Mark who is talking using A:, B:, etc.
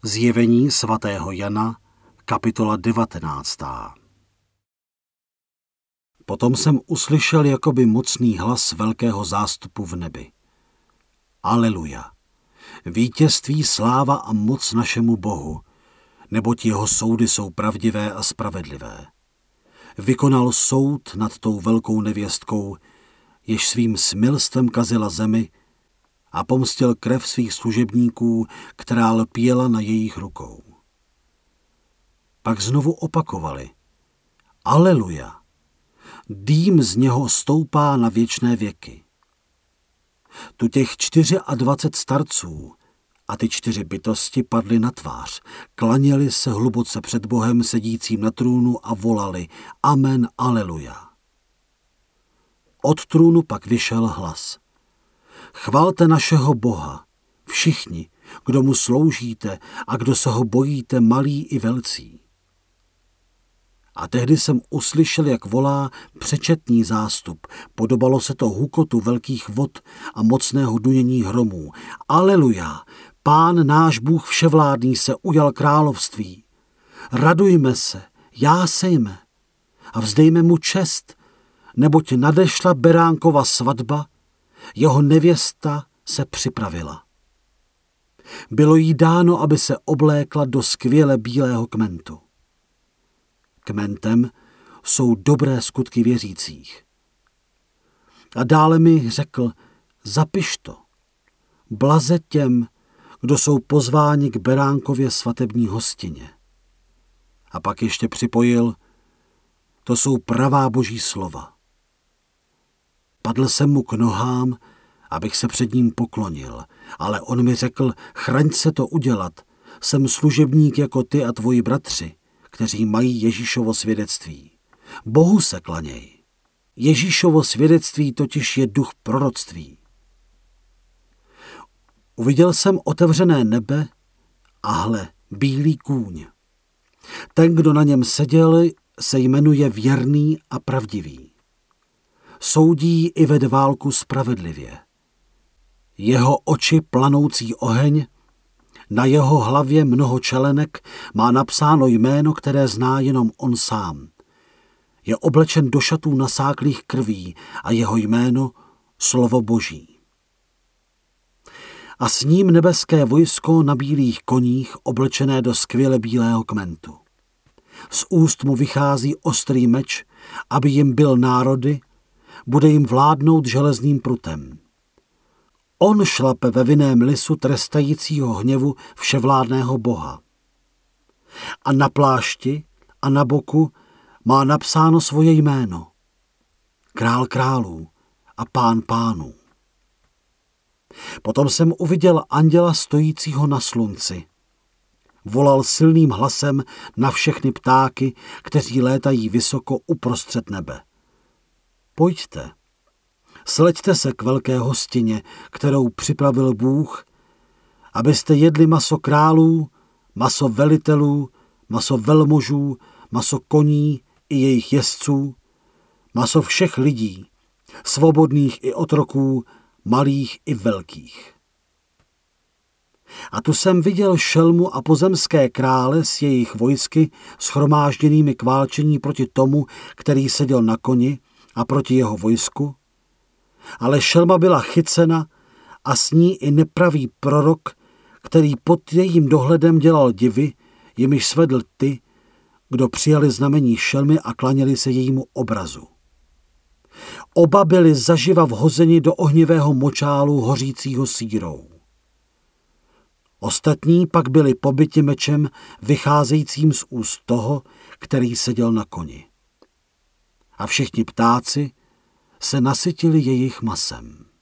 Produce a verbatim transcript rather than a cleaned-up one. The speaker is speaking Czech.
A: Zjevení svatého Jana, kapitola devatenáctá. Potom jsem uslyšel jakoby mocný hlas velkého zástupu v nebi. Aleluja! Vítězství, sláva a moc našemu Bohu, neboť jeho soudy jsou pravdivé a spravedlivé. Vykonal soud nad tou velkou nevěstkou, jež svým smilstvem kazila zemi, a pomstil krev svých služebníků, která lpěla na jejich rukou. Pak znovu opakovali: Aleluja! Dým z něho stoupá na věčné věky. Tu těch dvacet čtyři starců a ty čtyři bytosti padly na tvář, klaněli se hluboce před Bohem sedícím na trůnu a volali: Amen, aleluja. Od trůnu pak vyšel hlas: Chvalte našeho Boha, všichni, kdo mu sloužíte a kdo se ho bojíte, malí i velcí. A tehdy jsem uslyšel, jak volá přečetný zástup. Podobalo se to hukotu velkých vod a mocného dunění hromů. Aleluja! Pán náš Bůh vševládný se ujal království. Radujme se, jásejme a vzdejme mu čest, neboť nadešla beránkova svatba, jeho nevěsta se připravila. Bylo jí dáno, aby se oblékla do skvěle bílého kmentu. Kmentem jsou dobré skutky věřících. A dále mi řekl: zapiš to. Blaze těm, kdo jsou pozváni k beránkově svatební hostině. A pak ještě připojil: to jsou pravá boží slova. Padl jsem mu k nohám, abych se před ním poklonil, ale on mi řekl: chraň se to udělat, jsem služebník jako ty a tvoji bratři, kteří mají Ježíšovo svědectví. Bohu se klaněj. Ježíšovo svědectví totiž je duch proroctví. Uviděl jsem otevřené nebe a hle, bílý kůň. Ten, kdo na něm seděl, se jmenuje Věrný a Pravdivý. Soudí i vede válku spravedlivě. Jeho oči planoucí oheň, na jeho hlavě mnoho čelenek, má napsáno jméno, které zná jenom on sám. Je oblečen do šatů nasáklých krví a jeho jméno Slovo Boží. A s ním nebeské vojsko na bílých koních, oblečené do skvěle bílého kmentu. Z úst mu vychází ostrý meč, aby jim byl národy, bude jim vládnout železným prutem. On šlape ve vinném lisu trestajícího hněvu vševládného Boha. A na plášti a na boku má napsáno svoje jméno: Král králů a Pán pánů. Potom jsem uviděl anděla stojícího na slunci. Volal silným hlasem na všechny ptáky, kteří létají vysoko uprostřed nebe: Pojďte, sleďte se k velké hostině, kterou připravil Bůh, abyste jedli maso králů, maso velitelů, maso velmožů, maso koní i jejich jezdců, maso všech lidí, svobodných i otroků, malých i velkých. A tu jsem viděl šelmu a pozemské krále s jejich vojsky shromážděnými k válčení proti tomu, který seděl na koni, a proti jeho vojsku, ale šelma byla chycena a s ní i nepravý prorok, který pod jejím dohledem dělal divy, jimiž svedl ty, kdo přijali znamení šelmy a klaněli se jejímu obrazu. Oba byli zaživa vhozeni do ohnivého močálu hořícího sírou. Ostatní pak byli pobiti mečem vycházejícím z úst toho, který seděl na koni. A všichni ptáci se nasytili jejich masem.